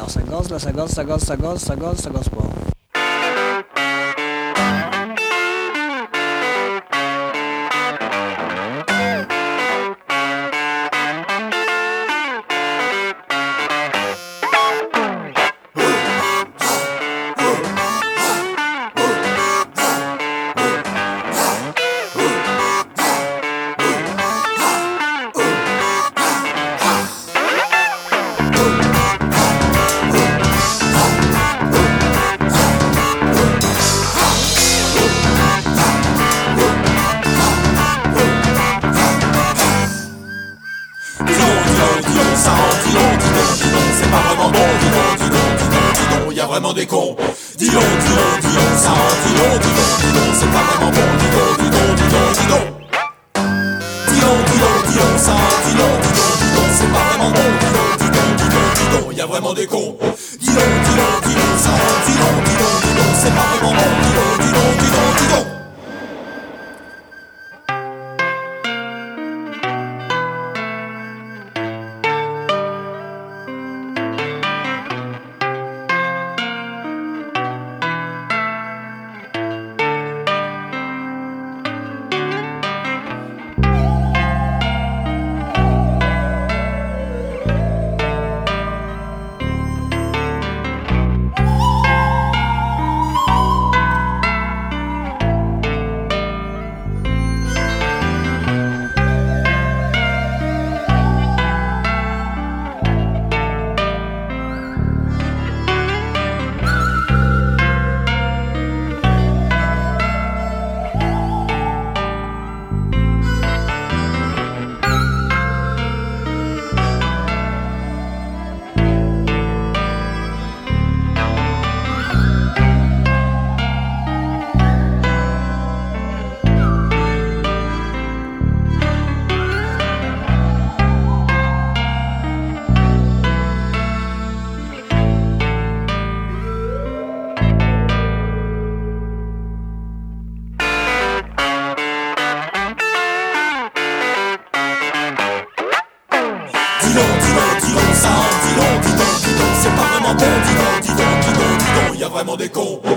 Alors ça gosse, là, ça gosse, ça gosse, ça gosse, ça gosse, ça gosse pas. C'est pas vraiment bon, dis donc, y a vraiment des cons. Dis donc, ça rend, dis donc, c'est pas vraiment bon, dis donc. Dis donc, ça rend, dis donc, c'est pas vraiment bon, dis donc, y a vraiment des cons. Dis donc, ça rend, dis donc, c'est pas vraiment bon, dis donc. Dis donc, ça rend, dis donc, c'est pas vraiment bon, dis donc, y a vraiment des cons.